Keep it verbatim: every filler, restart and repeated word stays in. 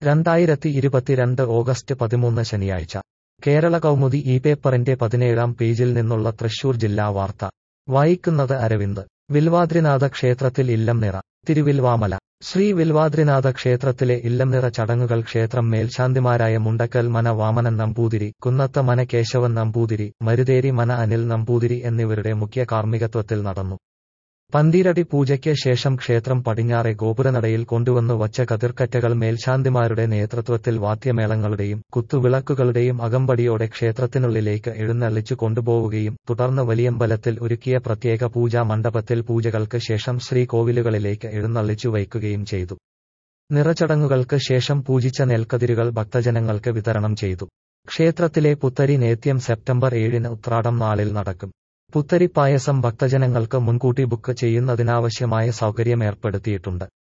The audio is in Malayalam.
രണ്ടായിരത്തി ഇരുപത്തിരണ്ട് ഓഗസ്റ്റ് പതിമൂന്ന് ശനിയാഴ്ച കേരള കൗമുദി ഈ പേപ്പറിന്റെ പതിനേഴാം പേജിൽ നിന്നുള്ള തൃശൂർ ജില്ലാ വാർത്ത വായിക്കുന്നത് അരവിന്ദ്. വിൽവാദ്രിനാഥ ക്ഷേത്രത്തിൽ ഇല്ലം നിറ. തിരുവിൽവാമല. ശ്രീ വിൽവാദ്രിനാഥ ക്ഷേത്രത്തിലെ ഇല്ലംനിറ ചടങ്ങുകൾ ക്ഷേത്രം മേൽശാന്തിമാരായ മുണ്ടക്കൽ മന വാമനൻ നമ്പൂതിരി, കുന്നത്ത് മന കേശവൻ നമ്പൂതിരി, മരുതേരി മന അനിൽ നമ്പൂതിരി എന്നിവരുടെ മുഖ്യ കാർമ്മികത്വത്തിൽ നടന്നു. പന്തീരടി പൂജയ്ക്ക് ശേഷം ക്ഷേത്രം പടിഞ്ഞാറെ ഗോപുരനടയിൽ കൊണ്ടുവന്നു വച്ച കതിർക്കറ്റകൾ മേൽശാന്തിമാരുടെ നേതൃത്വത്തിൽ വാദ്യമേളങ്ങളുടെയും കുത്തുവിളക്കുകളുടെയും അകമ്പടിയോടെ ക്ഷേത്രത്തിനുള്ളിലേക്ക് എഴുന്നള്ളിച്ചു കൊണ്ടുപോവുകയും തുടർന്ന് വലിയമ്പലത്തിൽ ഒരുക്കിയ പ്രത്യേക പൂജാ മണ്ഡപത്തിൽ പൂജകൾക്ക് ശേഷം ശ്രീകോവിലുകളിലേക്ക് എഴുന്നള്ളിച്ചു വയ്ക്കുകയും ചെയ്തു. നിറചടങ്ങുകൾക്ക് ശേഷം പൂജിച്ച നെൽക്കതിരുകൾ ഭക്തജനങ്ങൾക്ക് വിതരണം ചെയ്തു. ക്ഷേത്രത്തിലെ പുത്തരി നേത്യം സെപ്റ്റംബർ ഏഴിന് ഉത്രാടം നാളിൽ നടക്കും. പുത്തരിപ്പായസം ഭക്തജനങ്ങൾക്ക് മുൻകൂട്ടി ബുക്ക് ചെയ്യുന്നതിനാവശ്യമായ സൗകര്യമേർപ്പെടുത്തിയിട്ടുണ്ട്.